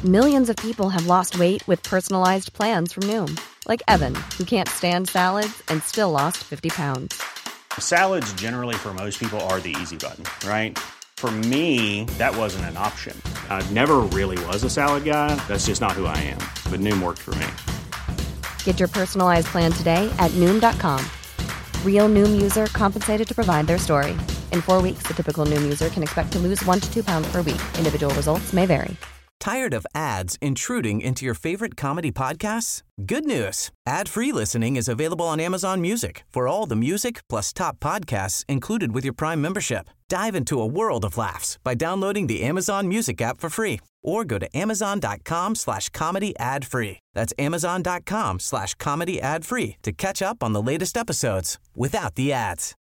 Millions of people have lost weight with personalized plans from Noom. Like Evan, who can't stand salads and still lost 50 pounds. Salads generally for most people are the easy button, right? For me, that wasn't an option. I never really was a salad guy. That's just not who I am. But Noom worked for me. Get your personalized plan today at Noom.com. Real Noom user compensated to provide their story. In 4 weeks, the typical Noom user can expect to lose 1 to 2 pounds per week. Individual results may vary. Tired of ads intruding into your favorite comedy podcasts? Good news. Ad-free listening is available on Amazon Music for all the music plus top podcasts included with your Prime membership. Dive into a world of laughs by downloading the Amazon Music app for free or go to amazon.com/comedy ad-free. That's amazon.com/comedy ad-free to catch up on the latest episodes without the ads.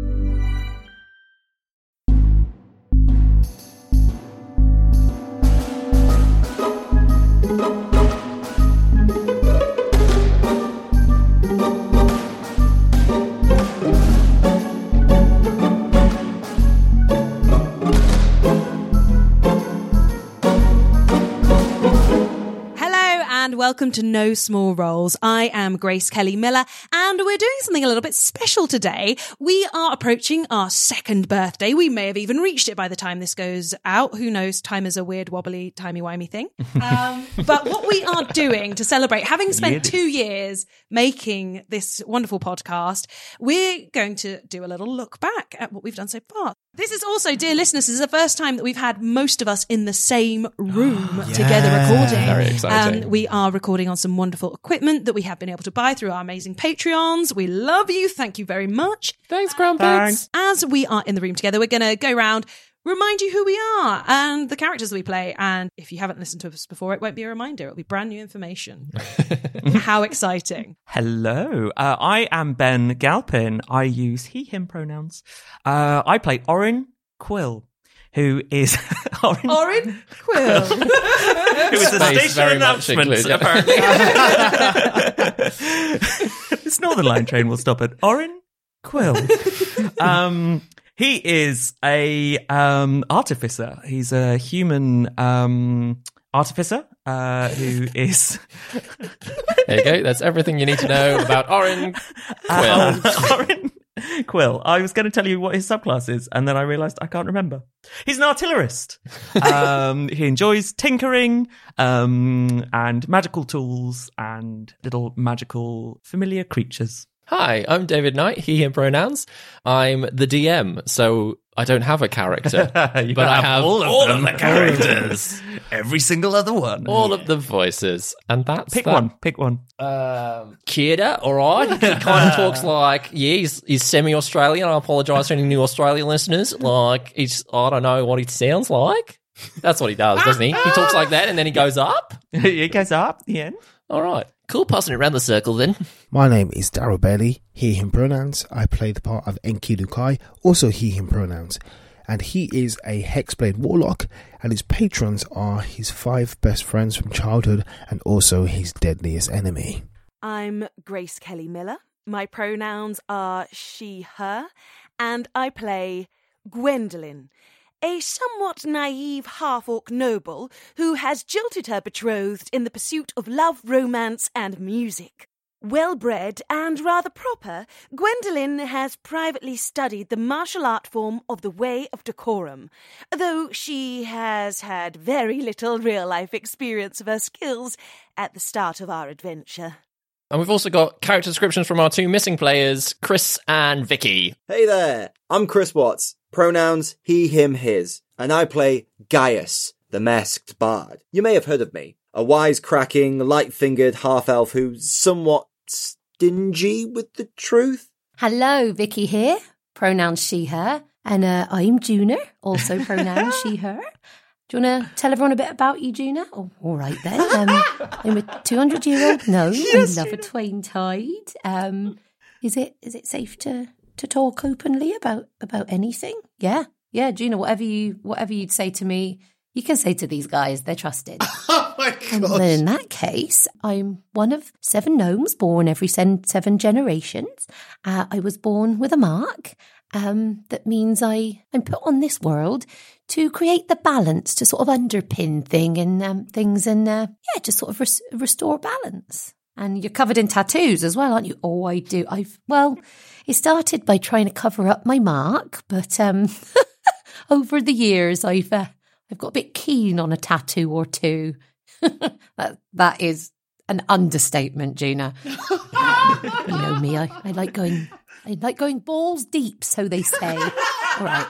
And welcome to No Small Roles. I am Grace Kelly Miller, and we're doing something a little bit special today. We are approaching our second birthday. We may have even reached it by the time this goes out. Who knows? Time is a weird, wobbly, timey-wimey thing. But what we are doing to celebrate, having spent 2 years making this wonderful podcast, we're going to do a little look back at what we've done so far. This is also, dear listeners, this is the first time that we've had most of us in the same room together recording. Very exciting. We are recording on some wonderful equipment that we have been able to buy through our amazing Patreons. We love you. Thank you very much. Thanks, Crumpets. As we are in the room together, we're going to go around, remind you who we are and the characters that we play. And if you haven't listened to us before, it won't be a reminder. It'll be brand new information. How exciting. Hello, I am Ben Galpin. I use he, him pronouns. I play Orin Quill, who is... Orin Quill. Who is a station announcement, apparently. This Northern Line train will stop at Orin Quill. He is a artificer. He's a human artificer who is... There you go. That's everything you need to know about Orin Quill. Orin Quill. I was going to tell you what his subclass is, and then I realised I can't remember. He's an artillerist. He enjoys tinkering and magical tools and little magical familiar creatures. Hi, I'm David Knight, he, him pronouns. I'm the DM, so I don't have a character. But I have all of the characters. Every single other one. All of the voices. And that's Pick one. Kida, all right. He kind of talks like, he's semi-Australian. I apologise to any new Australian listeners. Like, I don't know what he sounds like. That's what he does, doesn't he? He talks like that and then he goes up. He goes up, yeah. All right. Cool, passing it around the circle then. My name is Daryl Bailey, he, him pronouns. I play the part of Enki Lukai, also he, him pronouns. And he is a Hexblade Warlock, and his patrons are his 5 best friends from childhood and also his deadliest enemy. I'm Grace Kelly Miller. My pronouns are she, her, and I play Gwendolyn, a somewhat naive half-orc noble who has jilted her betrothed in the pursuit of love, romance, and music. Well-bred and rather proper, Gwendolyn has privately studied the martial art form of the Way of Decorum, though she has had very little real-life experience of her skills at the start of our adventure. And we've also got character descriptions from our 2 missing players, Chris and Vicky. Hey there, I'm Chris Watts. Pronouns he, him, his. And I play Gaius, the masked bard. You may have heard of me. A wise-cracking, light-fingered half-elf who's somewhat stingy with the truth. Hello, Vicky here. Pronouns she, her. And I'm Juna, also pronouns she, her. Do you want to tell everyone a bit about you, Juna? Oh, all right then. I'm a 200-year-old gnome. Yes, I love a twain tide. Is it safe to talk openly about anything? Yeah, Juna. Whatever you'd say to me, you can say to these guys. They're trusted. Oh my gosh. And then in that case, I'm one of 7 gnomes born every 7 generations. I was born with a mark, that means I'm put on this world to create the balance, to sort of underpin things and just sort of restore balance. And you're covered in tattoos as well, aren't you? Oh, I do. It started by trying to cover up my mark, but over the years I've got a bit keen on a tattoo or two. That is an understatement, Gina. You know me, I like going balls deep, so they say. All right.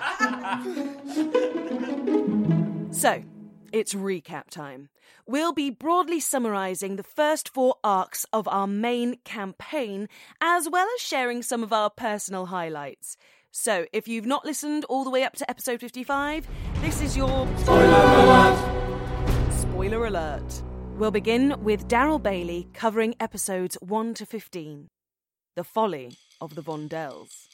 So, it's recap time. We'll be broadly summarising the first 4 arcs of our main campaign, as well as sharing some of our personal highlights. So, if you've not listened all the way up to episode 55, this is your... Spoiler alert! Spoiler alert. We'll begin with Daryl Bailey covering episodes 1 to 15. The Folly of the Vondells.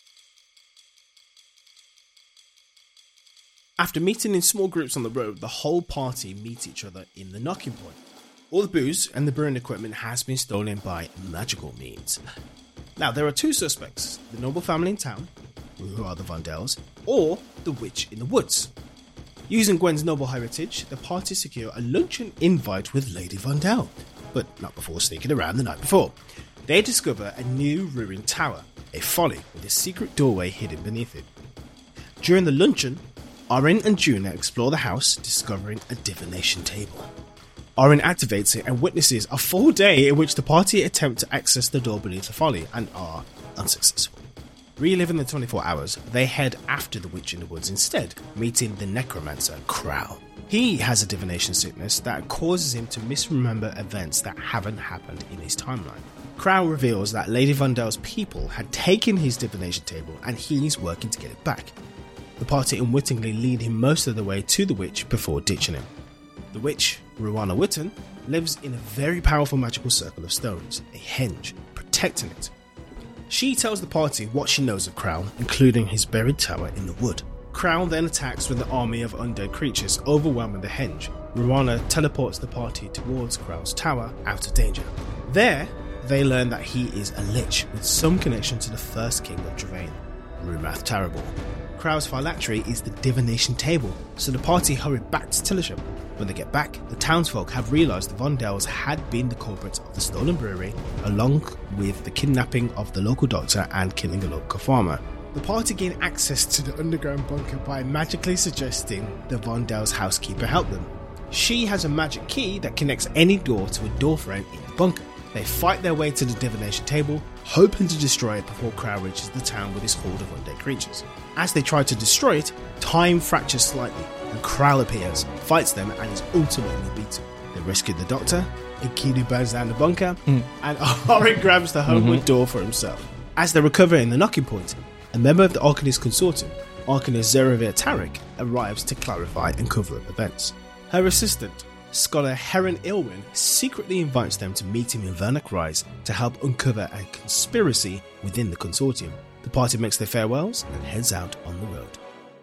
After meeting in small groups on the road, the whole party meet each other in the knocking point. All the booze and the brewing equipment has been stolen by magical means. Now, there are 2 suspects, the noble family in town, who are the Vondells, or the witch in the woods. Using Gwen's noble heritage, the party secure a luncheon invite with Lady Vondell, but not before sneaking around the night before. They discover a new ruined tower, a folly with a secret doorway hidden beneath it. During the luncheon, Orin and Juna explore the house, discovering a divination table. Orin activates it and witnesses a full day in which the party attempt to access the door beneath the folly and are unsuccessful. Reliving the 24 hours, they head after the witch in the woods instead, meeting the necromancer Crow. He has a divination sickness that causes him to misremember events that haven't happened in his timeline. Crow reveals that Lady Vondell's people had taken his divination table and he's working to get it back. The party unwittingly lead him most of the way to the witch before ditching him. The witch, Ruana Witten, lives in a very powerful magical circle of stones, a henge, protecting it. She tells the party what she knows of Crow, including his buried tower in the wood. Crow then attacks with an army of undead creatures, overwhelming the henge. Ruana teleports the party towards Crow's tower, out of danger. There, they learn that he is a lich with some connection to the first king of Dravain, Rumath Terrible. Crow's phylactery is the divination table, so the party hurry back to Tillisham. When they get back, the townsfolk have realised the Vondells had been the culprits of the stolen brewery, along with the kidnapping of the local doctor and killing a local farmer. The party gain access to the underground bunker by magically suggesting the Vondells' housekeeper help them. She has a magic key that connects any door to a door frame in the bunker. They fight their way to the divination table, hoping to destroy it before Crow reaches the town with his horde of undead creatures. As they try to destroy it, time fractures slightly, and Crow appears, fights them, and is ultimately beaten. They rescue the doctor, Enkidu burns down the bunker, and Orin grabs the homeward door for himself. As they recover in the knocking point, a member of the Arcanist Consortium, Arcanist Zeravir Tarek, arrives to clarify and cover up events. Her assistant, Scholar Heron Ilwyn, secretly invites them to meet him in Vernac Rise to help uncover a conspiracy within the consortium. The party makes their farewells and heads out on the road.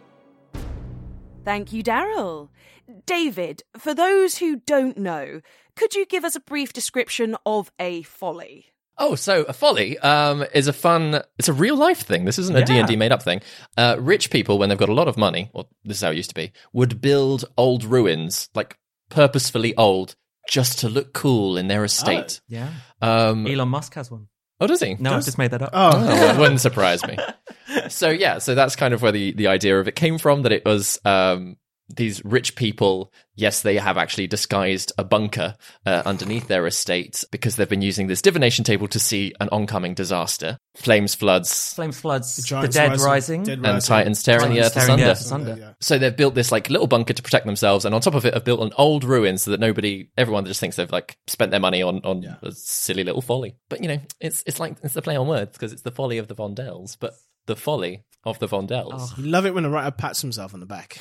Thank you, Daryl. David, for those who don't know, could you give us a brief description of a folly? Oh, so a folly is it's a real life thing. This isn't a D&D made up thing. Rich people, when they've got a lot of money, or this is how it used to be, would build old ruins, like purposefully old, just to look cool in their estate. Oh, yeah. Elon Musk has one. Oh, does he? No, I just made that up. Oh, well, it wouldn't surprise me. So that's kind of where the idea of it came from, that it was these rich people, yes, they have actually disguised a bunker underneath their estate because they've been using this divination table to see an oncoming disaster. Flames, floods, the dead rising, and Titans tearing the earth asunder. Yeah. So they've built this like little bunker to protect themselves, and on top of it have built an old ruin so that everyone just thinks they've like spent their money on a silly little folly. But it's the play on words because it's the folly of the Vondells, but the folly of the Vondells. You love it when a writer pats himself on the back. Oh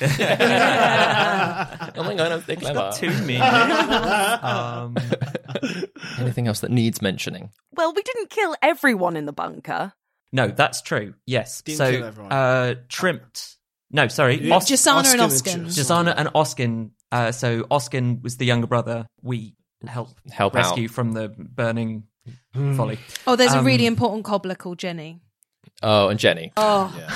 my god, I'm so clever. Got too mean. Anything else that needs mentioning? Well, we didn't kill everyone in the bunker. No, that's true. Yes. Didn't so kill everyone. Trimpt. No, sorry. Jasana and Oskin. Jasana and Oskin. So Oskin was the younger brother. We help rescue out from the burning folly. Oh, there's a really important cobbler called Jenny. Oh, and Jenny. Oh. Yeah.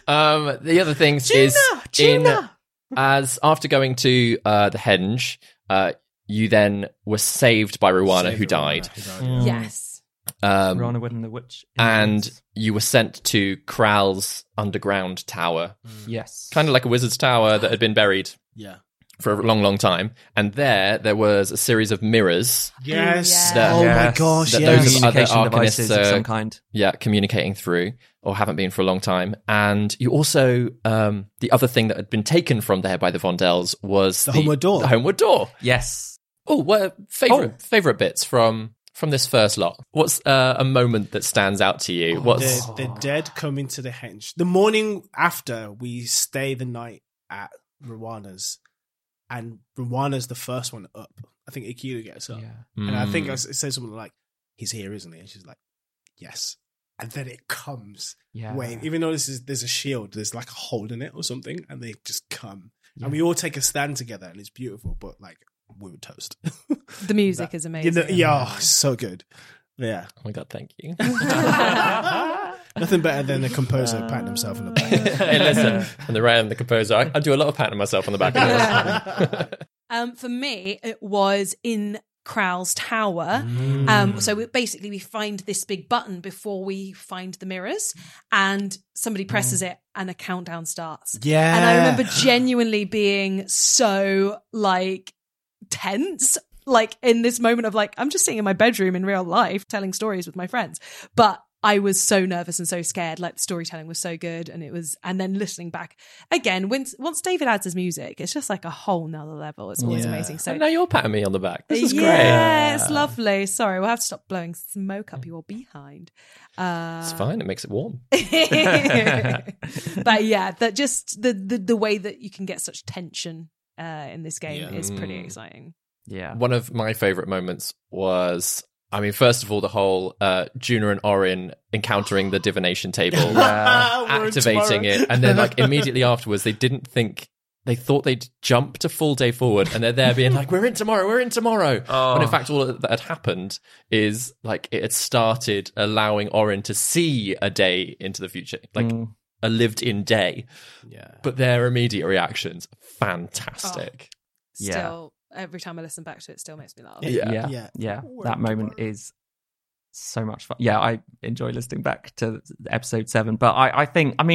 The other things is as after going to the henge, you then were saved by Ruana, who died. Yes. Ruana winning the witch. And you were sent to Kral's underground tower. Yes. Kind of like a wizard's tower that had been buried. Yeah. For a long, long time. And there was a series of mirrors. Yes. My gosh, that yes. those other Communication devices arcanists of are, some kind. Yeah, communicating through, or haven't been for a long time. And you also, the other thing that had been taken from there by the Vondells was The homeward door. The homeward door. Yes. Oh, what favorite bits from this first lot? What's a moment that stands out to you? What's the dead come into the henge. The morning after, we stay the night at Ruana's. And Ruana's the first one up. I think Ikilu gets up. And I think it says something like, he's here, isn't he? And she's like, yes. And then it comes. Yeah. Wait, even though there's a shield, there's like a hole in it or something, and they just come. And we all take a stand together, and it's beautiful, but like, we would toast. The music is amazing. So good. Yeah. Oh my God, thank you. Nothing better than a composer patting himself on the back. Hey, listen, and the composer, I do a lot of patting myself on the back. For me, it was in Kral's tower. So we find this big button before we find the mirrors, and somebody presses it and a countdown starts. Yeah. And I remember genuinely being so like tense, like in this moment of like, I'm just sitting in my bedroom in real life telling stories with my friends. But I was so nervous and so scared. Like the storytelling was so good, and then listening back again, once David adds his music, it's just like a whole nother level. It's always amazing. So now you're patting me on the back. This is great. Yeah, it's lovely. Sorry, we'll have to stop blowing smoke up your behind. It's fine. It makes it warm. But yeah, that just the way that you can get such tension in this game is pretty exciting. Yeah. One of my favorite moments was, I mean, first of all, the whole Juna and Orin encountering the divination table, activating it, and then like immediately afterwards, they thought they'd jump to full day forward, and they're there being like, we're in tomorrow. When in fact, all that had happened is like it had started allowing Orin to see a day into the future, like a lived-in day. Yeah. But their immediate reactions, fantastic. Still, every time I listen back to it, still makes me laugh. Yeah. That moment is so much fun. Yeah, I enjoy listening back to episode 7, but I think the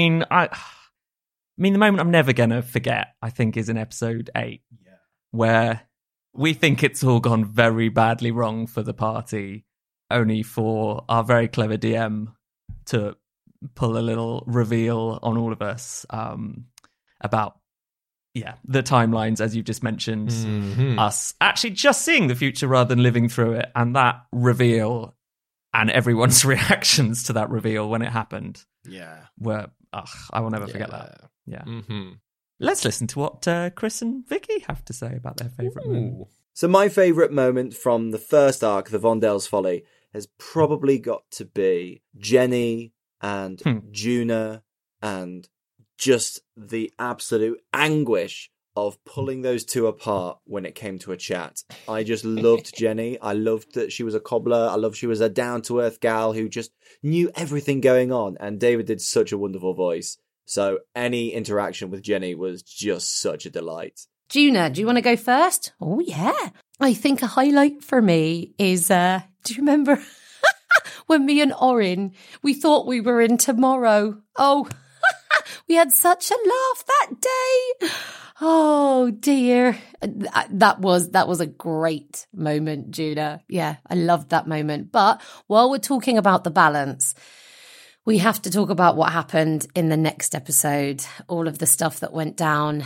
moment I'm never gonna forget, I think, is in episode 8, where we think it's all gone very badly wrong for the party, only for our very clever DM to pull a little reveal on all of us about the timelines, as you just mentioned, us actually just seeing the future rather than living through it, and that reveal and everyone's reactions to that reveal when it happened were, I will never forget that. Yeah. Let's listen to what Chris and Vicky have to say about their favourite moment. So my favourite moment from the first arc, The Vondel's Folly, has probably got to be Jenny and Juna, and just the absolute anguish of pulling those two apart when it came to a chat. I just loved Jenny. I loved that she was a cobbler. I loved she was a down-to-earth gal who just knew everything going on. And David did such a wonderful voice. So any interaction with Jenny was just such a delight. Juna, do you want to go first? Oh, yeah. I think a highlight for me is, do you remember when me and Orin, we thought we were in tomorrow? Oh, we had such a laugh that day. Oh dear. That was a great moment, Juna. Yeah, I loved that moment. But while we're talking about the balance, we have to talk about what happened in the next episode. All of the stuff that went down.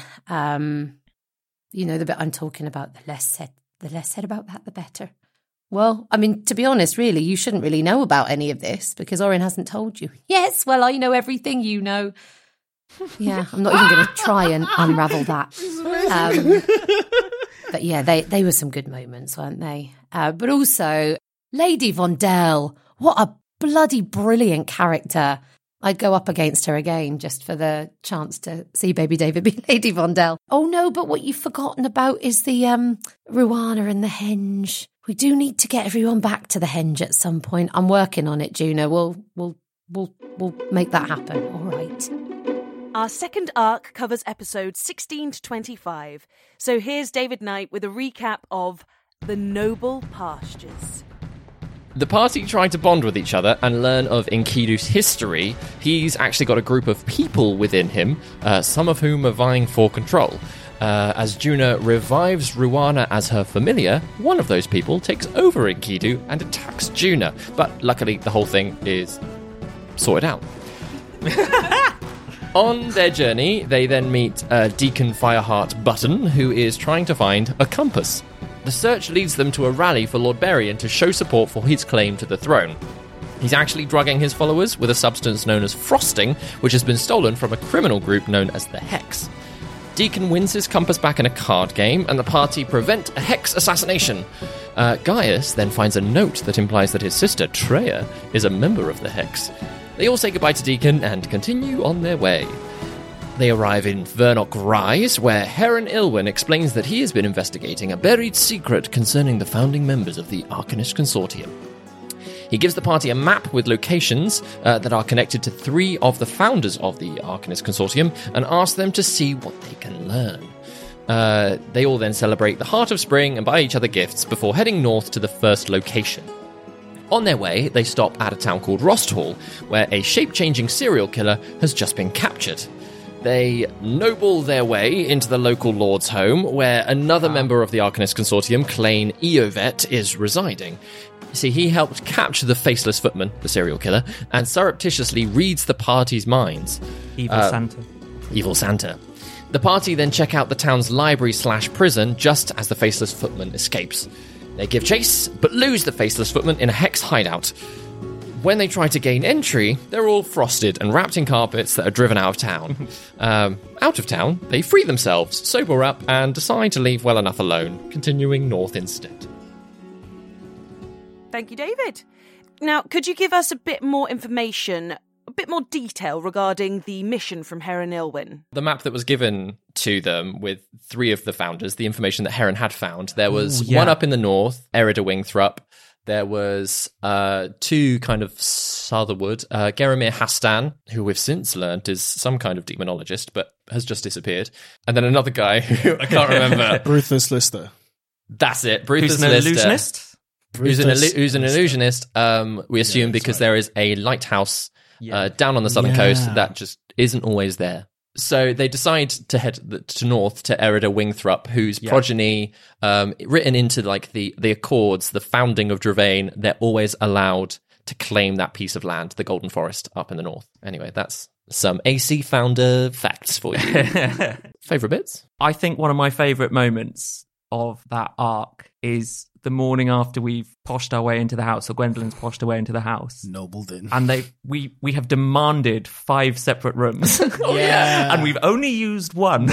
The bit I'm talking about, the less said about that, the better. Well, I mean, to be honest, really, you shouldn't really know about any of this because Orin hasn't told you. Yes, well, I know everything you know. Yeah, I'm not even going to try and unravel that. But yeah, they were some good moments, weren't they? But also, Lady Vondel, what a bloody brilliant character. I'd go up against her again just for the chance to see baby David be Lady Vondel. Oh no, but what you've forgotten about is the Ruana and the henge. We do need to get everyone back to the henge at some point. I'm working on it, Juna. We'll make that happen. All right. Our second arc covers episodes 16 to 25. So here's David Knight with a recap of The Noble Pastures. The party try to bond with each other and learn of Enkidu's history. He's actually got a group of people within him, some of whom are vying for control. As Juna revives Ruana as her familiar, one of those people takes over Enkidu and attacks Juna. But luckily, the whole thing is sorted out. On their journey, they then meet Deacon Fireheart Button, who is trying to find a compass. The search leads them to a rally for Lord Berian to show support for his claim to the throne. He's actually drugging his followers with a substance known as frosting, which has been stolen from a criminal group known as the Hex. Deacon wins his compass back in a card game, and the party prevent a Hex assassination. Gaius then finds a note that implies that his sister, Treya, is a member of the Hex. They all say goodbye to Deacon and continue on their way. They arrive in Vernok Rise, where Heron Ilwyn explains that he has been investigating a buried secret concerning the founding members of the Arcanist Consortium. He gives the party a map with locations that are connected to 3 of the founders of the Arcanist Consortium and asks them to see what they can learn. They all then celebrate the Heart of Spring and buy each other gifts before heading north to the first location. On their way, they stop at a town called Rosthall, where a shape-changing serial killer has just been captured. They noble their way into the local lord's home, where another member of the Arcanist Consortium, Klain Eovet, is residing. See, he helped capture the Faceless Footman, the serial killer, and surreptitiously reads the party's minds. Evil Santa. Evil Santa. The party then check out the town's library/prison just as the Faceless Footman escapes. They give chase, but lose the Faceless Footman in a Hex hideout. When they try to gain entry, they're all frosted and wrapped in carpets that are driven out of town. Out of town, they free themselves, sober up, and decide to leave well enough alone, continuing north instead. Thank you, David. Now, could you give us a bit more information, a bit more detail regarding the mission from Heron Ilwyn? The map that was given to them with 3 of the founders, the information that Heron had found, there was one up in the north, Erida Wingthrup. There was 2 kind of southerward, Geramir Hastan, who we've since learned is some kind of demonologist, but has just disappeared. And then another guy who I can't remember. Bruthus Lister. That's it, Bruthus Who's an Lister. illusionist? Who's an illusionist, we assume, because there is a lighthouse down on the southern coast that just isn't always there. So they decide to head to north to Erida Wingthrup, whose progeny, written into like the Accords, the founding of Dravain, they're always allowed to claim that piece of land, the Golden Forest up in the north. Anyway, that's some AC founder facts for you. Favourite bits? I think one of my favourite moments of that arc is the morning after we've poshed our way into the house, or Gwendolyn's poshed her way into the house. Nobledon. And we have demanded 5 separate rooms. And we've only used one.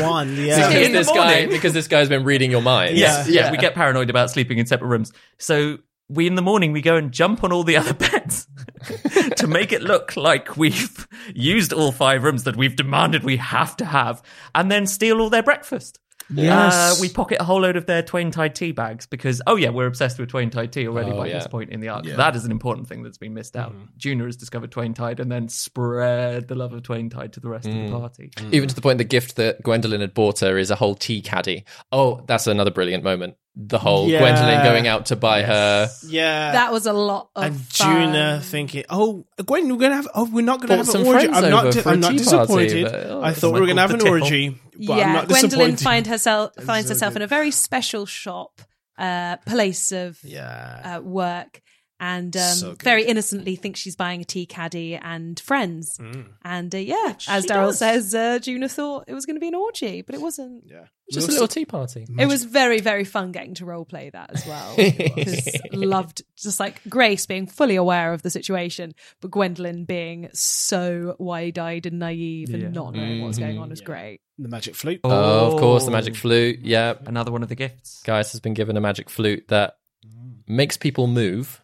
Because this guy's been reading your mind. Yeah, we get paranoid about sleeping in separate rooms. So in the morning, we go and jump on all the other beds to make it look like we've used all 5 rooms that we've demanded we have to have, and then steal all their breakfast. Yes. We pocket a whole load of their Twain-Tide tea bags because, we're obsessed with Twain-Tide tea already by this point in the arc. Yeah. That is an important thing that's been missed out. Juna has discovered Twain-Tide and then spread the love of Twain-Tide to the rest of the party. Even to the point the gift that Gwendolyn had bought her is a whole tea caddy. Oh, that's another brilliant moment. The whole Gwendolyn going out to buy her. Yeah. That was a lot of and fun. Juna thinking, Gwen, we're not going to have some an orgy. friends I'm over for a not tea disappointed. party, but, I thought we were going to have an orgy, but I'm not Gwendolyn disappointed. finds herself in a very special shop, place of work, and very innocently thinks she's buying a tea caddy and friends. And as Daryl says, Juna thought it was going to be an orgy, but it wasn't. Yeah. Just a little tea party. It was very, very fun getting to roleplay that as well. Because loved just like Grace being fully aware of the situation, but Gwendolyn being so wide-eyed and naive and not knowing what's going on was great. The magic flute. Of course, the magic flute. Yeah. Another one of the gifts. Gaius has been given a magic flute that makes people move,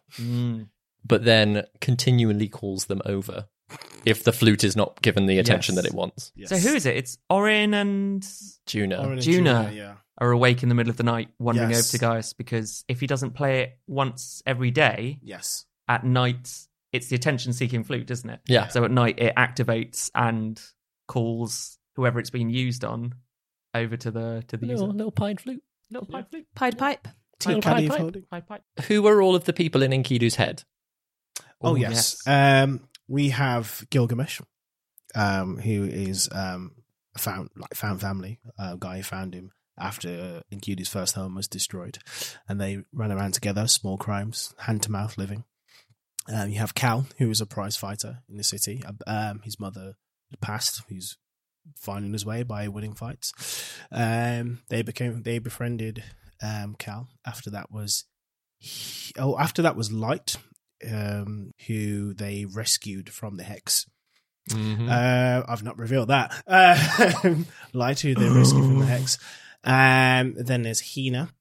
but then continually calls them over if the flute is not given the attention that it wants. Yes. So who is it? It's Orin and Juna. Juna are awake in the middle of the night wandering over to Gaius because if he doesn't play it once every day, at night, it's the attention-seeking flute, isn't it? Yeah. So at night, it activates and calls whoever it's been used on over to the user. Little pied flute. Little pipe flute. Pied Pipe. Tea caddy of holding. Pipe pipe. Who are all of the people in Enkidu's head? Oh, yes. We have Gilgamesh, who is found family. A guy who found him after Enkidu's first home was destroyed, and they ran around together, small crimes, hand to mouth living. You have Cal, who is a prize fighter in the city. His mother passed, who's finding his way by winning fights. They befriended Cal. After that was Light, who they rescued from the Hex. Mm-hmm. I've not revealed that. Light, who they rescued from the Hex. Then there's Hina,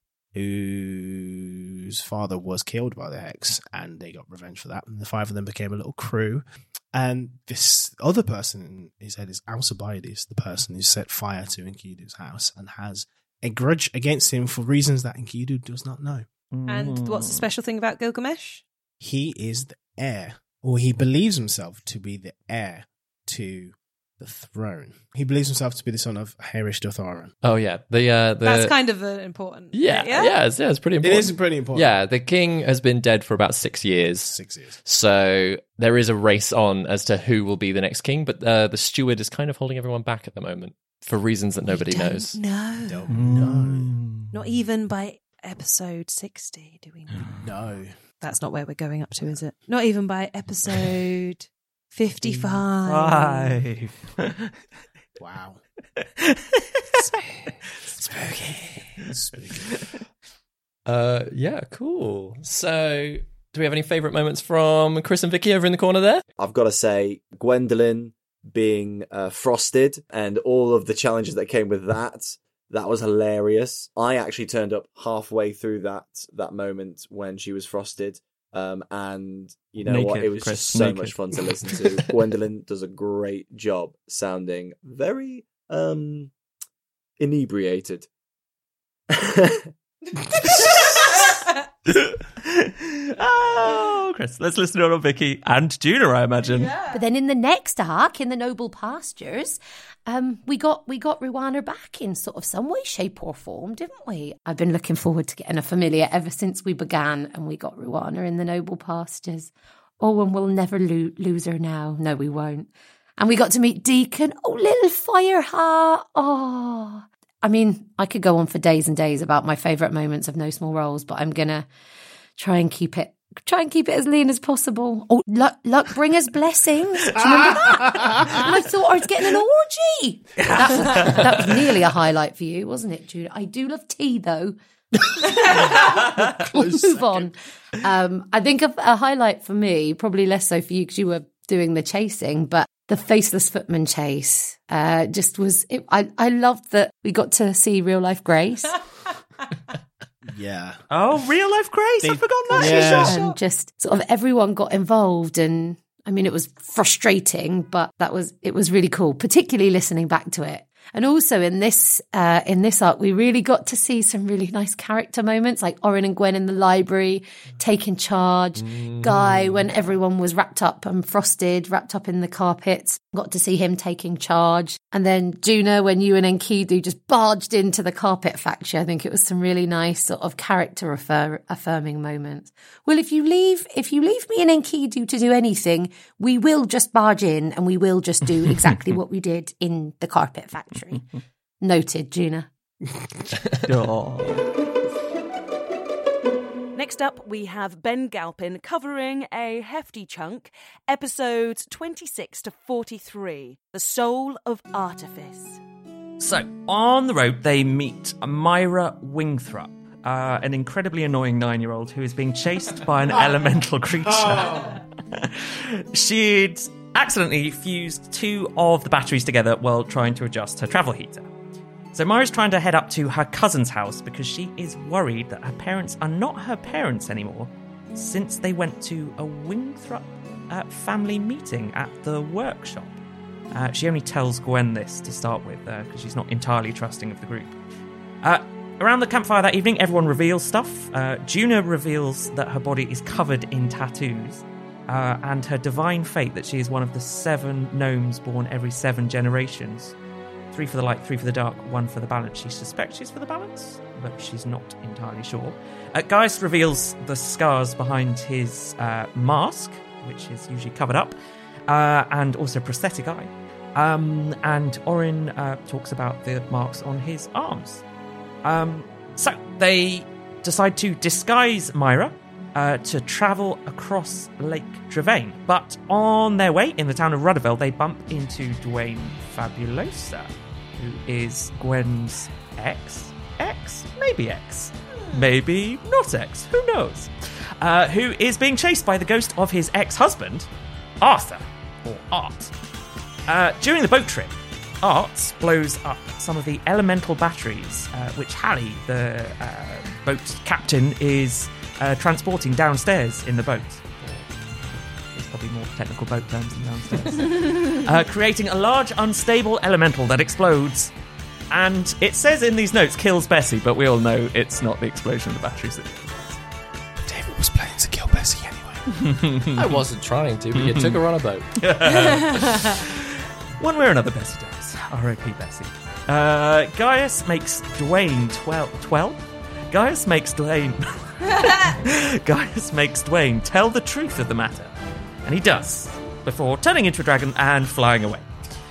whose father was killed by the Hex, and they got revenge for that. And the five of them became a little crew. And this other person in his head is Alcibiades, the person who set fire to Enkidu's house and has a grudge against him for reasons that Enkidu does not know. And what's the special thing about Gilgamesh? He is the heir, or he believes himself to be the heir to the throne. He believes himself to be the son of Harish-Dotharan. Oh yeah, That's kind of important. Yeah, it's pretty important. It is pretty important. Yeah, the king has been dead for about 6 years. 6 years. So there is a race on as to who will be the next king, but the steward is kind of holding everyone back at the moment for reasons that nobody knows. No. Not even by episode 60, do we know? No. That's not where we're going up to, is it? Not even by episode 55. Wow. Spooky. Yeah, cool. So, do we have any favourite moments from Chris and Vicky over in the corner there? I've got to say, Gwendolyn being frosted and all of the challenges that came with that was hilarious. I actually turned up halfway through that moment when she was frosted. And you know what? It was Chris, just so much fun to listen to. Gwendolyn does a great job sounding very inebriated. Oh, Chris, let's listen to Vicky and Juna, I imagine. Yeah. But then in the next arc, in the Noble Pastures, we got Rhuanna back in sort of some way, shape or form, didn't we? I've been looking forward to getting a familiar ever since we began, and we got Rhuanna in the Noble Pastures. Oh, and we'll never lose her now. No, we won't. And we got to meet Deacon. Oh, little Fireheart. Oh, I mean, I could go on for days and days about my favourite moments of No Small Roles, but I'm gonna try and keep it as lean as possible. Oh, luck bring us blessings. Do you remember that? I thought I was getting an orgy. That was nearly a highlight for you, wasn't it, Judah? I do love tea, though. We'll move on. I think a highlight for me, probably less so for you because you were doing the chasing, but the Faceless Footman chase just was... I loved that we got to see real life Grace. Yeah. Oh, real life Grace. I've forgotten that. Yeah. And just sort of everyone got involved, and I mean, it was frustrating, but it was really cool, particularly listening back to it. And also in this arc, we really got to see some really nice character moments, like Orin and Gwen in the library, taking charge. Guy, when everyone was wrapped up and frosted, wrapped up in the carpets, got to see him taking charge. And then Juna, when you and Enkidu just barged into the carpet factory, I think it was some really nice sort of character affirming moments. Well, if you leave me and Enkidu to do anything, we will just barge in and we will just do exactly what we did in the carpet factory. Noted, Juna. Next up, we have Ben Galpin covering a hefty chunk, episodes 26 to 43, The Soul of Artifice. So, on the road, they meet Myra Wingthrup, an incredibly annoying 9-year-old who is being chased by an elemental creature. She'd accidentally fused 2 of the batteries together while trying to adjust her travel heater. So Myra's trying to head up to her cousin's house because she is worried that her parents are not her parents anymore since they went to a Wingthrup family meeting at the workshop. She only tells Gwen this to start with because she's not entirely trusting of the group. Around the campfire that evening, everyone reveals stuff. Juna reveals that her body is covered in tattoos. And her divine fate that she is one of the 7 gnomes born every 7 generations 3 for the light, 3 for the dark, 1 for the balance. She suspects she's for the balance, but she's not entirely sure. Gaius reveals the scars behind his mask, which is usually covered up, and also prosthetic eye. And Orin talks about the marks on his arms. So they decide to disguise Myra to travel across Lake Trevain. But on their way, in the town of Rudderville, they bump into Dwayne Fabulosa, who is Gwen's ex? Maybe ex. Maybe not ex. Who knows? Who is being chased by the ghost of his ex-husband, Arthur, or Art. During the boat trip, Art blows up some of the elemental batteries, which Hallie, the boat captain, is transporting downstairs in the boat. There's probably more technical boat terms than downstairs. Creating a large, unstable elemental that explodes. And it says in these notes, kills Bessie, but we all know it's not the explosion of the batteries that kills Bessie. David was planning to kill Bessie anyway. I wasn't trying to, but you took her on a boat. One way or another, Bessie dies. R.I.P. Bessie. Gaius makes Dwayne 12? Gaius makes Dwayne tell the truth of the matter. And he does, before turning into a dragon and flying away.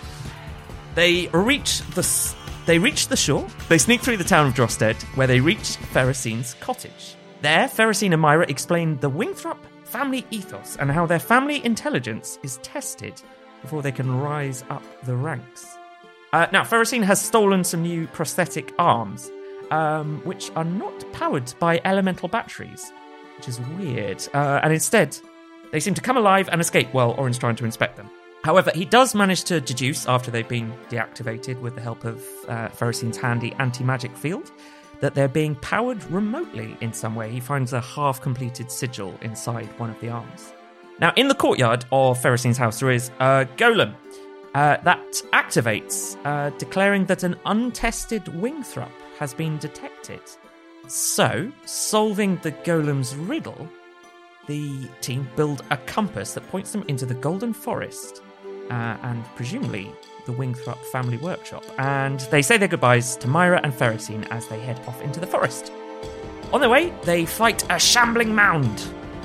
They reach the shore. They sneak through the town of Drosted, where they reach Ferrosine's cottage. There, Ferrosine and Myra explain the Wingthrop family ethos and how their family intelligence is tested before they can rise up the ranks. Now, Ferrosine has stolen some new prosthetic arms, which are not powered by elemental batteries, which is weird. And instead, they seem to come alive and escape while Orin's trying to inspect them. However, he does manage to deduce, after they've been deactivated with the help of Ferrosine's handy anti-magic field, that they're being powered remotely in some way. He finds a half-completed sigil inside one of the arms. Now, in the courtyard of Ferrosine's house, there is a golem that activates, declaring that an untested Wingthrop has been detected. So, solving the golem's riddle, the team build a compass that points them into the Golden Forest, and presumably the Wingthrop family workshop. And they say their goodbyes to Myra and Ferrosine as they head off into the forest. On their way, they fight a shambling mound,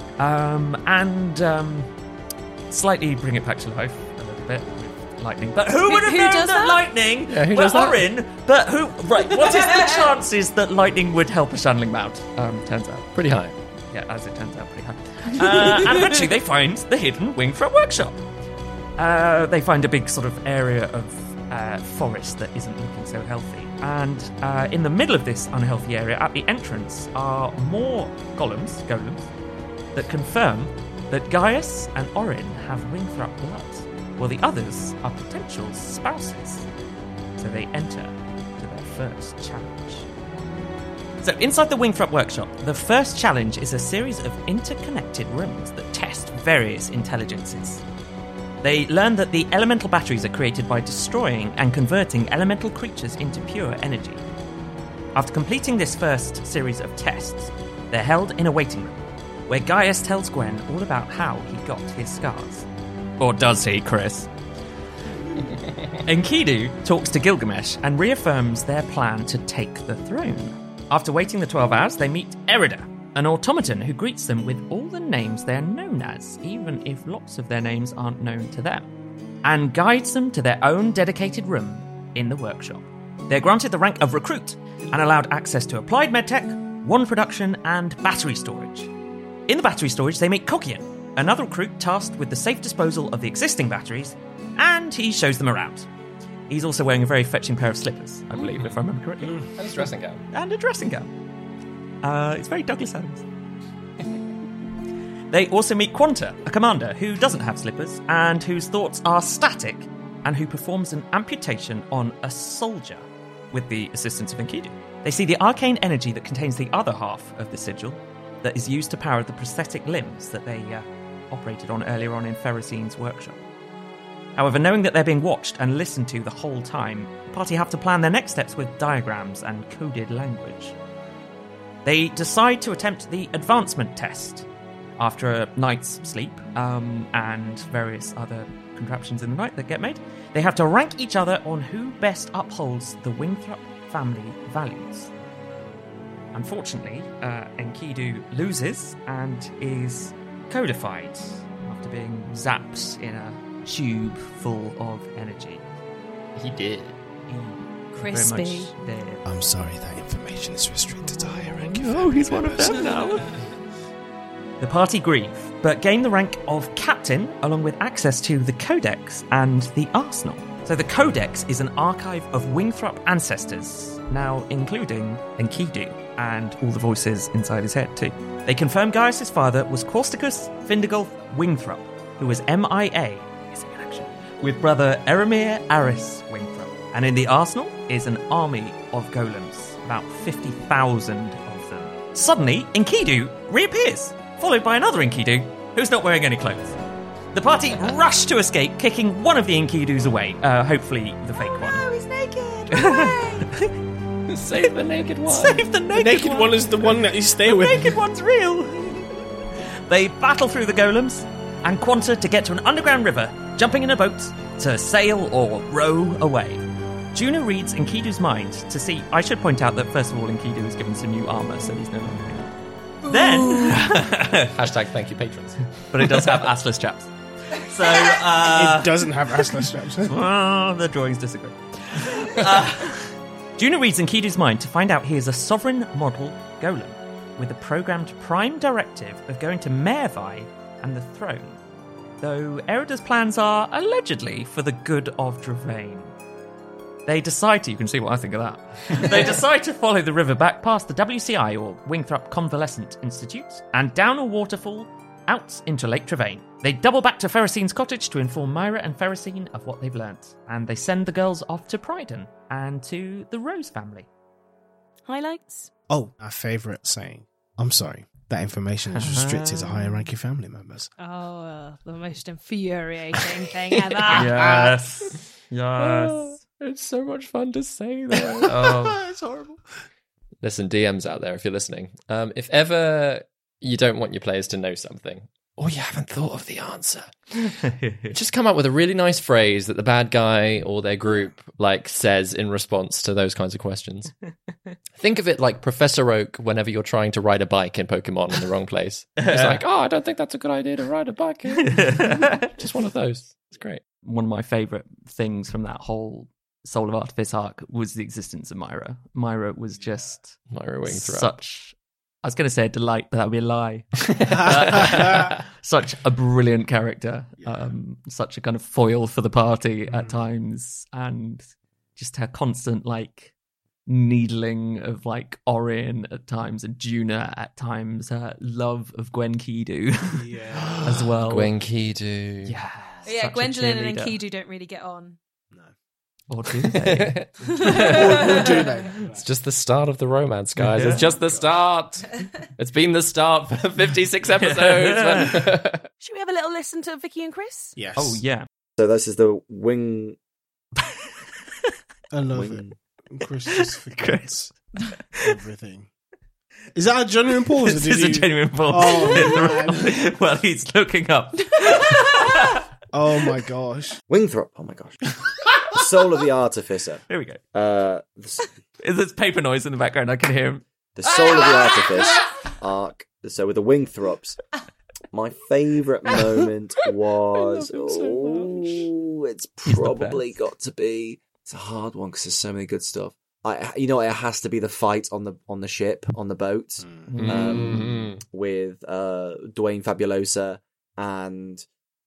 and slightly bring it back to life a little bit with lightning. But who would have known that lightning? Yeah, who does that? Orin, but who? Right, what is the chances that lightning would help a shambling mound? Turns out Pretty high. Yeah, as it turns out, pretty high. And eventually they find the hidden Wingthrop workshop. They find a big sort of area of forest that isn't looking so healthy. And in the middle of this unhealthy area, at the entrance, are more golems, that confirm that Gaius and Orin have Wingthrop blood, while the others are potential spouses. So they enter to their first challenge. So inside the Wingthrop workshop, the first challenge is a series of interconnected rooms that test various intelligences. They learn that the elemental batteries are created by destroying and converting elemental creatures into pure energy. After completing this first series of tests, they're held in a waiting room, where Gaius tells Gwen all about how he got his scars. Or does he, Chris? Enkidu talks to Gilgamesh and reaffirms their plan to take the throne. After waiting the 12 hours, they meet Erida, an automaton who greets them with all the names they're known as, even if lots of their names aren't known to them, and guides them to their own dedicated room in the workshop. They're granted the rank of recruit and allowed access to applied medtech, wand production, and battery storage. In the battery storage, they meet Kokian, another recruit tasked with the safe disposal of the existing batteries, and he shows them around. He's also wearing a very fetching pair of slippers, I believe, if I remember correctly. And his dressing gown. And a dressing gown. It's very Douglas Adams. They also meet Quanta, a commander who doesn't have slippers and whose thoughts are static, and who performs an amputation on a soldier with the assistance of Enkidu. They see the arcane energy that contains the other half of the sigil that is used to power the prosthetic limbs that they operated on earlier on in Ferrosine's workshop. However, knowing that they're being watched and listened to the whole time, the party have to plan their next steps with diagrams and coded language. They decide to attempt the advancement test after a night's sleep and various other contraptions in the night that get made. They have to rank each other on who best upholds the Wingthrup family values. Unfortunately, Enkidu loses and is codified after being zapped in a tube full of energy. He did. Crispy. Very much did. I'm sorry, that information is restricted to higher ranking. Oh, he's one of them now. The party grieve, but gain the rank of captain along with access to the Codex and the Arsenal. So the Codex is an archive of Wingthrup ancestors, now including Enkidu and all the voices inside his head too. They confirm Gaius' father was Causticus Findigulf Wingthrup, who was MIA, missing in action, with brother Eramir Aris Wingthrup. And in the Arsenal is an army of golems, about 50,000 of them. Suddenly, Enkidu reappears, followed by another Enkidu who's not wearing any clothes. The party rush to escape, kicking one of the Enkidus away, hopefully the fake one. Oh, he's naked! Run away! Save the naked one. Save the naked, The naked one is the one that you stay with. The naked one's real. They battle through the golems and Quanta to get to an underground river, jumping in a boat to sail or row away. Juna reads Enkidu's mind to see. I should point out that first of all, Enkidu is given some new armor, so he's no longer in it. Then, Hashtag thank you, patrons. but it does have assless chaps. So It doesn't have assless straps. well, the drawings disagree. Juna reads Enkidu's mind to find out he is a sovereign model golem with a programmed prime directive of going to Mervai and the throne, though Erida's plans are allegedly for the good of Dravain. They decide to, you can see what I think of that. They decide to follow the river back past the WCI, or Wingthrup Convalescent Institute, and down a waterfall out into Lake Trevane. They double back to Ferricine's cottage to inform Myra and Ferricine of what they've learnt, and they send the girls off to Pryden and to the Rose family. Highlights? Oh, our favourite saying. I'm sorry. That information is restricted to higher ranking family members. Oh, the most infuriating thing ever. Yes. Yes. It's so much fun to say that. It's horrible. Listen, DMs out there, if you're listening. If ever you don't want your players to know something, or you haven't thought of the answer, just come up with a really nice phrase that the bad guy or their group says in response to those kinds of questions. Think of it like Professor Oak whenever you're trying to ride a bike in Pokemon in the wrong place. It's like, I don't think that's a good idea to ride a bike here. Just one of those. It's great. One of my favourite things from that whole Soul of Artifice arc was the existence of Myra. Myra was just Myra Wingthrup. such, I was going to say a delight, but that would be a lie. Such a brilliant character. Such a kind of foil for the party at times. And just her constant, needling of, Orin at times and Juna at times. Her love of Gwenkidu as well. Gwenkidu. Yeah. Yeah, such a Gwendolyn and cheerleader. Enkidu don't really get on. Or do they? Or do they? It's just the start of the romance, guys. It's just the start. It's been the start for 56 episodes. Should we have a little listen to Vicky and Chris? Yes. Oh, yeah. So this is the wing. I love Wing. it. Chris just forgets everything. Is that a genuine pause? This is a genuine pause. Oh, man. Well, he's looking up. Oh my gosh. Wingthrup. Oh my gosh. The Soul of the Artificer. Here we go. There's paper noise in the background. I can hear him. The Soul of the Artifice arc. So with the Wingthrups, my favourite moment was. It's probably got to be. It's a hard one because there's so many good stuff. It has to be the fight on the ship, on the boat, with Dwayne Fabulosa and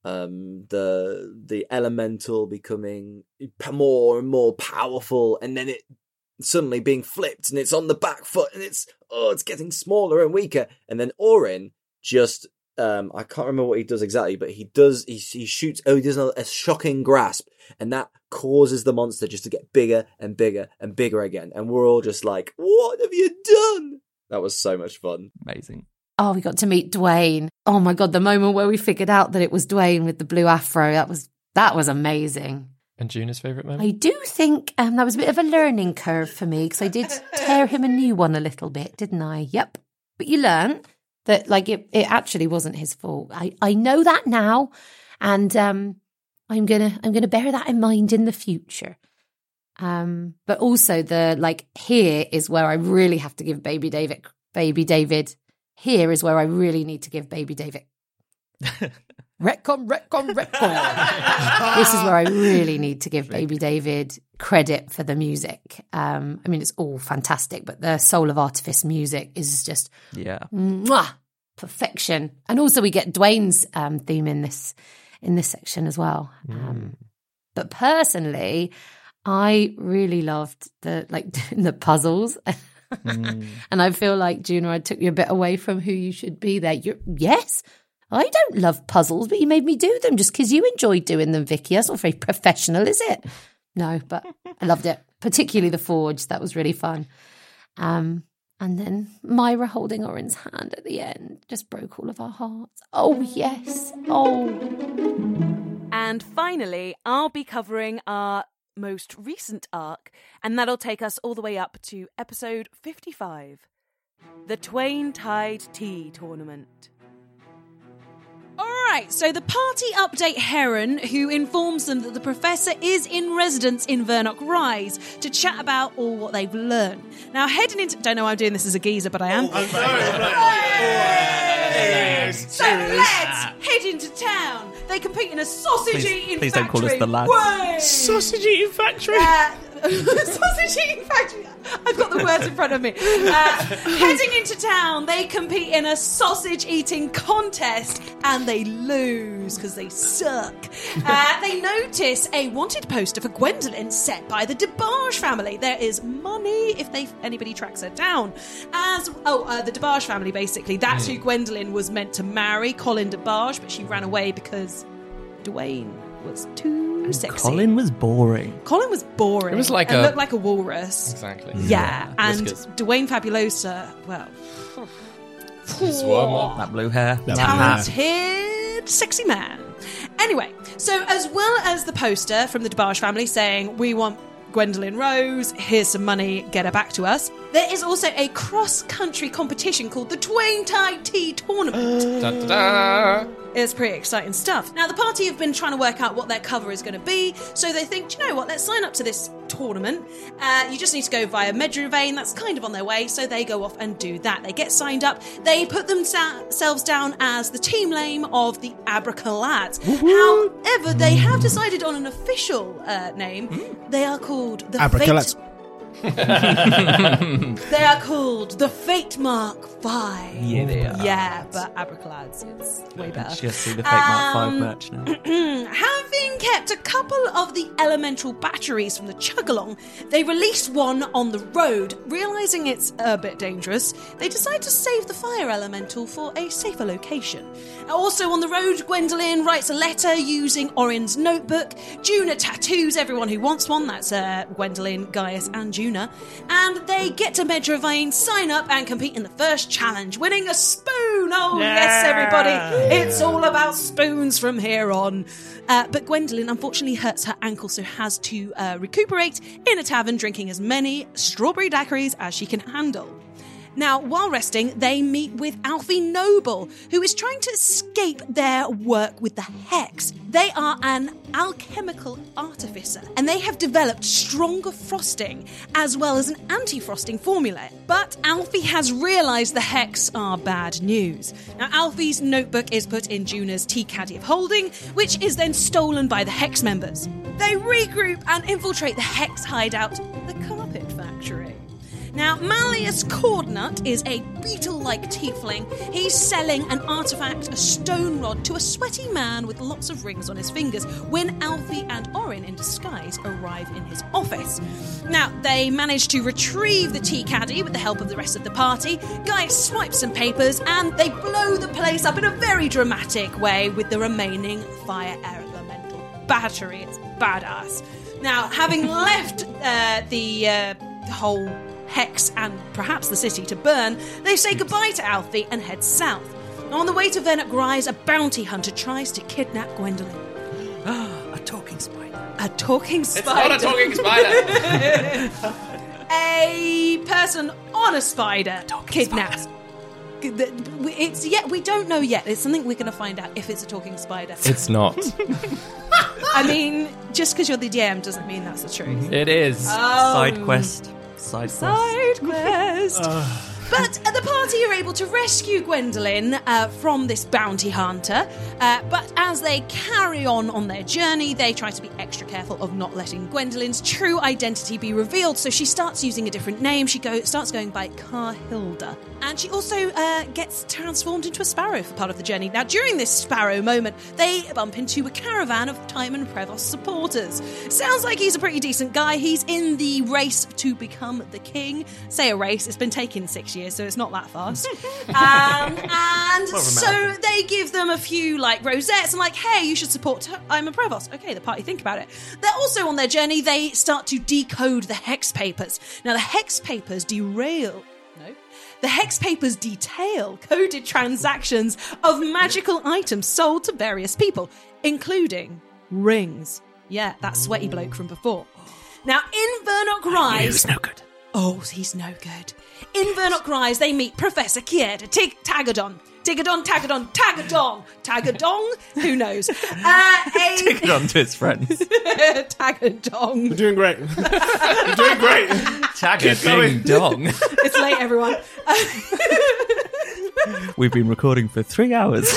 the elemental becoming more and more powerful, and then it suddenly being flipped, and it's on the back foot, and it's getting smaller and weaker, and then Orin just I can't remember what he does exactly, but he shoots. He does a shocking grasp, and that causes the monster just to get bigger and bigger and bigger again, and we're all just like, "What have you done?" That was so much fun. Amazing. Oh, we got to meet Dwayne. Oh my God, the moment where we figured out that it was Dwayne with the blue afro, that was amazing. And Juna's favourite moment? I do think that was a bit of a learning curve for me because I did tear him a new one a little bit, didn't I? Yep. But you learn that it actually wasn't his fault. I know that now. And I'm gonna bear that in mind in the future. But also here is where I really have to give Baby David. Here is where I really need to give Baby David. Retcon. This is where I really need to give Baby David credit for the music. I mean, it's all fantastic, but the Soul of Artifice music is just mwah, perfection. And also we get Dwayne's theme in this section as well. But personally, I really loved the puzzles. And I feel like, Juna, I took you a bit away from who you should be there. Yes, I don't love puzzles, but you made me do them just because you enjoyed doing them, Vicky. That's not very professional, is it? No, but I loved it, particularly the forge. That was really fun. And then Myra holding Orin's hand at the end just broke all of our hearts. Oh, yes. Oh. And finally, I'll be covering our most recent arc, and that'll take us all the way up to episode 55, the Twain Tide Tea Tournament. Alright, so the party update Heron, who informs them that the professor is in residence in Vernock Rise to chat about all what they've learned. Now, heading into... Don't know why I'm doing this as a geezer, but I am. So let's head into town. They compete in a sausage-eating factory. Please don't call us the lads. Sausage-eating factory? Sausage-eating factory. I've got the words in front of me. Heading into town, they compete in a sausage-eating contest, and they lose because they suck. They notice a wanted poster for Gwendolyn set by the DeBarge family. There is money if anybody tracks her down. The DeBarge family, basically. That's who Gwendolyn was meant to marry, Colin DeBarge, but she ran away because Dwayne was too sexy. Colin was boring. It was like looked like a walrus. Exactly. Yeah, and Whiskers. Dwayne Fabulosa, well... That blue hair. Talented, sexy man. Anyway, so as well as the poster from the DeBarge family saying, we want Gwendolyn Rose, here's some money, get her back to us, there is also a cross-country competition called the Twain Tide Tea Tournament. Da, da, da. It's pretty exciting stuff. Now, the party have been trying to work out what their cover is going to be, so they think, do you know what, let's sign up to this tournament. You just need to go via Medjugorje, that's kind of on their way, so they go off and do that. They get signed up, they put themselves down as the team name of the Abracalads. However, they have decided on an official name. They are called the Abracalads. They are called the Fate Mark 5. Yeah, they are. Yeah, but Abracalads, it's way better. Just see the Fate Mark 5 merch now. Having kept a couple of the elemental batteries from the Chugalong, they release one on the road. Realising it's a bit dangerous, they decide to save the fire elemental for a safer location. Also on the road, Gwendolyn writes a letter using Orin's notebook. Juna tattoos everyone who wants one. That's Gwendolyn, Gaius and Juna. And they get to Medjugorje, sign up and compete in the first challenge, winning a spoon. Oh, yes, everybody. It's all about spoons from here on. But Gwendolyn unfortunately hurts her ankle, so has to recuperate in a tavern, drinking as many strawberry daiquiris as she can handle. Now, while resting, they meet with Alfie Noble, who is trying to escape their work with the Hex. They are an alchemical artificer, and they have developed stronger frosting, as well as an anti-frosting formula. But Alfie has realised the Hex are bad news. Now, Alfie's notebook is put in Juna's tea caddy of holding, which is then stolen by the Hex members. They regroup and infiltrate the Hex hideout, the Carpet Factory. Now, Malleus Cordnut is a beetle-like tiefling. He's selling an artifact, a stone rod, to a sweaty man with lots of rings on his fingers when Alfie and Orin in disguise arrive in his office. Now, they manage to retrieve the tea caddy with the help of the rest of the party. Guy swipes some papers and they blow the place up in a very dramatic way with the remaining fire elemental battery. It's badass. Now, having left the whole Hex and perhaps the city to burn, they say goodbye to Alfie and head south. On the way to Vernock Rise, a bounty hunter tries to kidnap Gwendolyn. A talking spider. A talking spider? It's not a talking spider. A person on a spider kidnaps. We don't know yet. It's something we're going to find out if it's a talking spider. It's not. I mean, just because you're the DM doesn't mean that's the truth. It is. Side quest. Side quest. But the party are able to rescue Gwendolyn from this bounty hunter. But as they carry on their journey, they try to be extra careful of not letting Gwendolyn's true identity be revealed. So she starts using a different name. She starts going by Carhilda. And she also gets transformed into a sparrow for part of the journey. Now, during this sparrow moment, they bump into a caravan of Timon Prevost supporters. Sounds like he's a pretty decent guy. He's in the race to become the king. Say a race. It's been taking 6 years, so it's not that fast. And so they give them a few, rosettes and hey, you should support Timon Prevost. Okay, the party think about it. They're also on their journey. They start to decode the hex papers. Now, the hex papers The hex papers detail coded transactions of magical items sold to various people, including rings. Yeah, that sweaty bloke from before. Now, in Vernock Rise... He's no good. Oh, he's no good. In Vernock Rise, they meet Professor Kieda Tagadon. Tagadong? Who knows? Tagadon to his friends. Tagadong. We're doing great. We're doing great. Tagadong. It's late, everyone. We've been recording for 3 hours.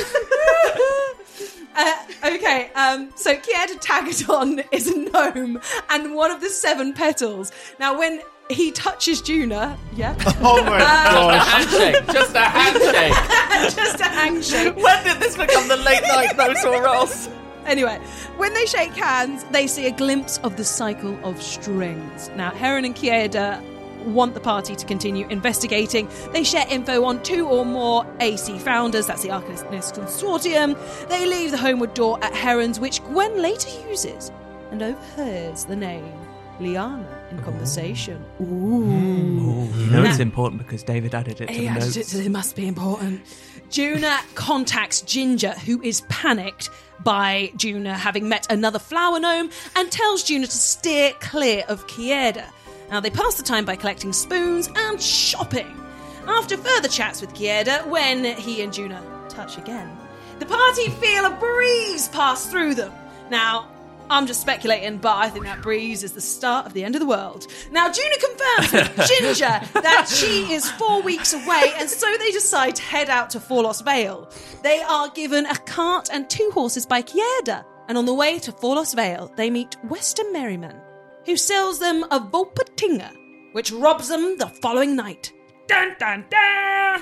Okay, so Kieda Tagadon is a gnome and one of the 7 petals. Now, when he touches Juna, yeah. Oh my gosh. Handshake. Just a handshake. Just a handshake. When did this become the late night Notor Ross? Anyway, when they shake hands, they see a glimpse of the cycle of strings. Now, Heron and Kieda want the party to continue investigating. They share info on 2 or more AC founders, that's the Arcanist Consortium. They leave the homeward door at Heron's, which Gwen later uses, and overhears the name Liana in conversation. It's important because David added it to the notes. It must be important. Juna contacts Ginger, who is panicked by Juna having met another flower gnome, and tells Juna to steer clear of Kieda. Now, they pass the time by collecting spoons and shopping. After further chats with Kieda, when he and Juna touch again, the party feel a breeze pass through them. Now, I'm just speculating, but I think that breeze is the start of the end of the world. Now, Juna confirms with Ginger that she is 4 weeks away, and so they decide to head out to Forlos Vale. They are given a cart and 2 horses by Kieda, and on the way to Forlos Vale, they meet Western Merriman, who sells them a Volpatinga, which robs them the following night. Dun dun dun!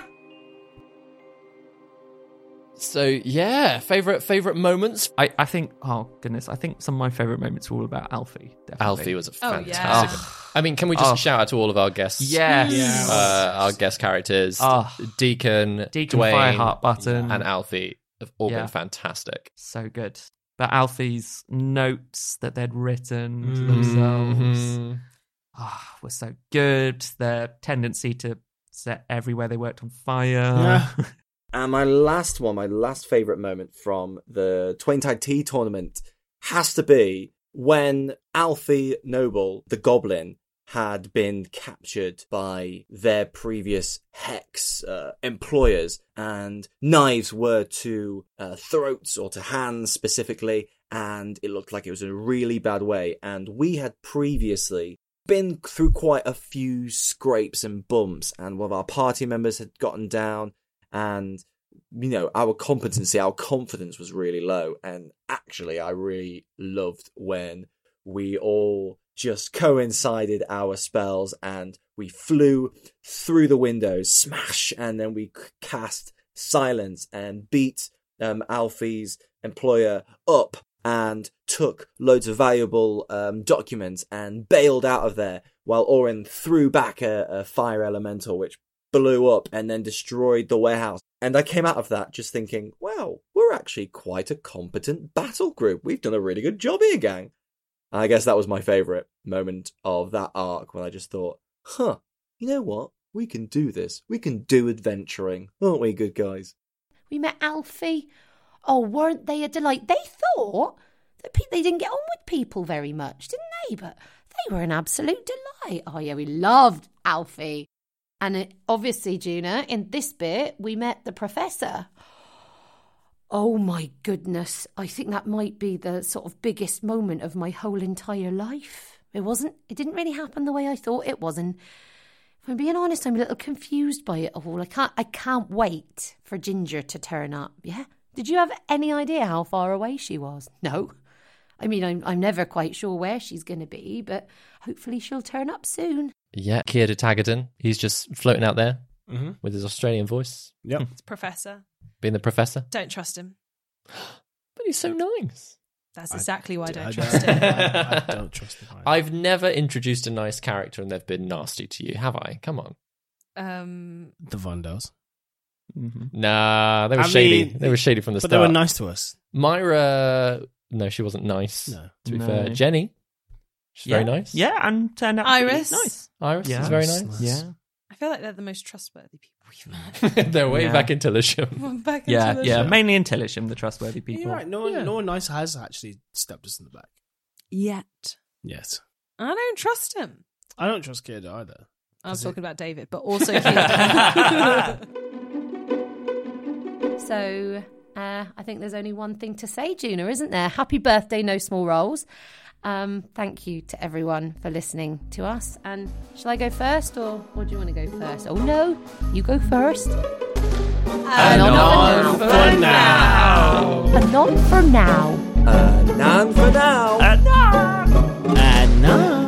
So, yeah, favourite moments? I think, oh goodness, I think some of my favourite moments were all about Alfie. Definitely. Alfie was a fantastic... yeah. I mean, can we just shout out to all of our guests? Yes. Our guest characters. Deacon, Dwayne, Fireheart Button. and Alfie have all been fantastic. So good. But Alfie's notes that they'd written to themselves were so good. Their tendency to set everywhere they worked on fire. Yeah. And my last favourite moment from the Twaintide Tea tournament has to be when Alfie Noble, the goblin, had been captured by their previous Hex employers, and knives were to throats or to hands specifically, and it looked like it was in a really bad way. And we had previously been through quite a few scrapes and bumps, and one of our party members had gotten down, and our competency, our confidence was really low. And actually, I really loved when we all just coincided our spells and we flew through the windows, smash, and then we cast silence and beat Alfie's employer up and took loads of valuable documents and bailed out of there, while Orin threw back a fire elemental which blew up and then destroyed the warehouse. And I came out of that just thinking, wow, we're actually quite a competent battle group. We've done a really good job here, gang. And I guess that was my favourite moment of that arc, when I just thought, you know what? We can do this. We can do adventuring. Aren't we, good guys? We met Alfie. Oh, weren't they a delight? They thought that they didn't get on with people very much, didn't they? But they were an absolute delight. Oh, yeah, we loved Alfie. And obviously, Juna, in this bit, we met the professor. Oh my goodness. I think that might be the sort of biggest moment of my whole entire life. It didn't really happen the way I thought it was. And if I'm being honest, I'm a little confused by it all. I can't wait for Ginger to turn up. Yeah? Did you have any idea how far away she was? No. I mean, I'm never quite sure where she's going to be, but hopefully she'll turn up soon. Yeah, Keir Taggart, he's just floating out there with his Australian voice. Yep. It's Professor. Being the professor. Don't trust him. But he's so nice. That's exactly why I don't trust him. I don't trust him. I've never introduced a nice character and they've been nasty to you, have I? Come on. The Vondells. Nah, they were shady. They were shady from the start. But they were nice to us. Myra, no, she wasn't nice. No. To be fair. Jenny, she's very nice. Yeah, and turned out Iris. nice. Iris Yeah. is very nice. Yeah. I feel like they're the most trustworthy people we've met. They're way back in Tillisham. Back into Yeah, the yeah, show. mainly in Tillisham, the trustworthy people. You're right. No one nice has actually stepped us in the back. Yet. Yes. I don't trust him. I don't trust Kid either. I was talking about David, but also Kid. So, I think there's only one thing to say, Juna, isn't there? Happy birthday, No Small Roles. Thank you to everyone for listening to us. And shall I go first, or do you want to go first? Oh, no, you go first. Anon for now. Anon for now. Anon for now. Anon.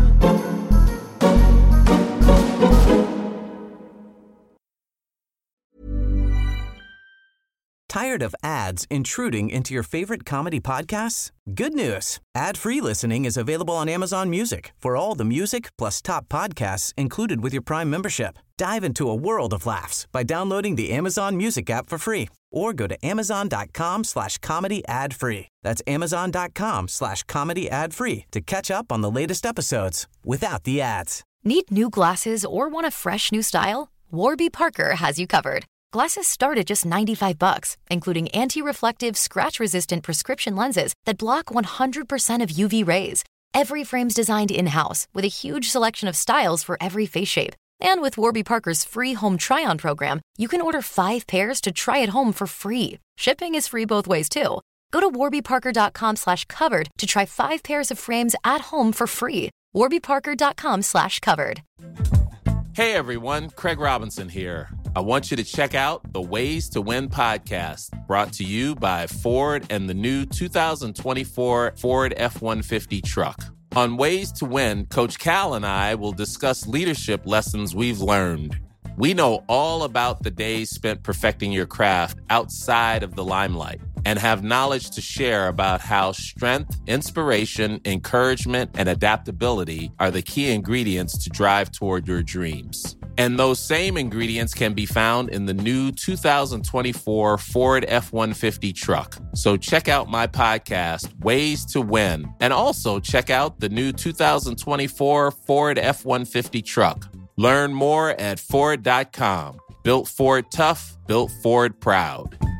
Tired of ads intruding into your favorite comedy podcasts? Good news. Ad-free listening is available on Amazon Music for all the music plus top podcasts included with your Prime membership. Dive into a world of laughs by downloading the Amazon Music app for free or go to amazon.com/comedy ad-free. That's amazon.com/comedy ad-free to catch up on the latest episodes without the ads. Need new glasses or want a fresh new style? Warby Parker has you covered. Glasses start at just $95, including anti-reflective, scratch-resistant prescription lenses that block 100% of UV rays. Every frame's designed in-house with a huge selection of styles for every face shape. And with Warby Parker's free home try-on program, you can order 5 pairs to try at home for free. Shipping is free both ways, too. Go to warbyparker.com/covered to try 5 pairs of frames at home for free. warbyparker.com/covered. Hey everyone, Craig Robinson here. I want you to check out the Ways to Win podcast, brought to you by Ford and the new 2024 Ford F-150 truck. On Ways to Win, Coach Cal and I will discuss leadership lessons we've learned. We know all about the days spent perfecting your craft outside of the limelight and have knowledge to share about how strength, inspiration, encouragement, and adaptability are the key ingredients to drive toward your dreams. And those same ingredients can be found in the new 2024 Ford F-150 truck. So check out my podcast, Ways to Win, and also check out the new 2024 Ford F-150 truck. Learn more at Ford.com. Built Ford tough, built Ford proud.